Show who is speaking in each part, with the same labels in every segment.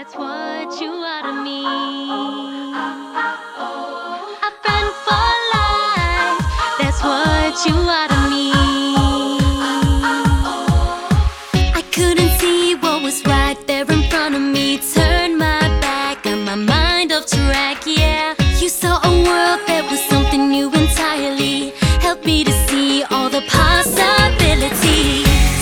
Speaker 1: That's what you are to me. A friend for life. That's what you are to me. I couldn't see what was right there in front of me. Turned my back, got my mind off track. Yeah, you saw a world that was something new entirely. Helped me to see all the possibilities.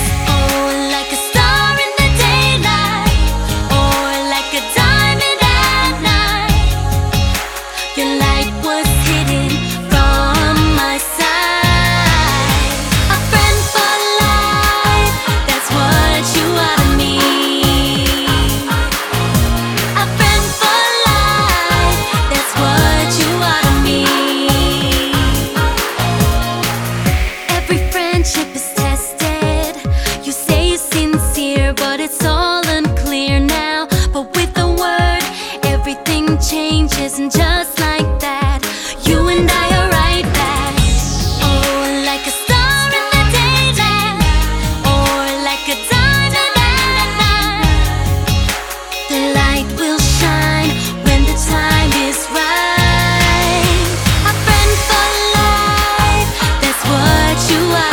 Speaker 1: Friendship is tested. You say you're sincere, but it's all unclear now. But with the word, everything changes, and just like that, you and I are right back. Oh, like a star in the daytime, or like a diamond at night. The light will shine when the time is right. A friend for life, that's what you are.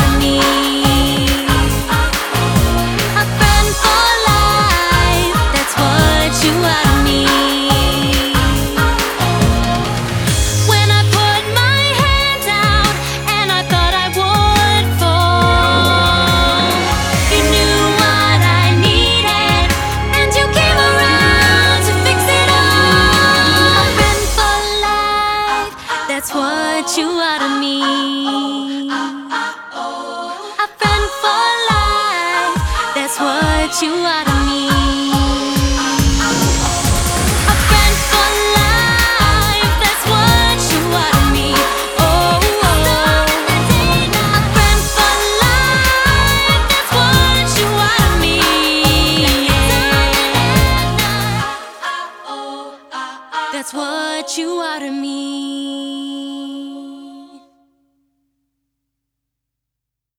Speaker 1: That's what you are to me. A friend for life. That's what you are to me. A friend for life. That's what you are to me. Oh, oh. A friend for life. That's what you are to me. That's what you are to me.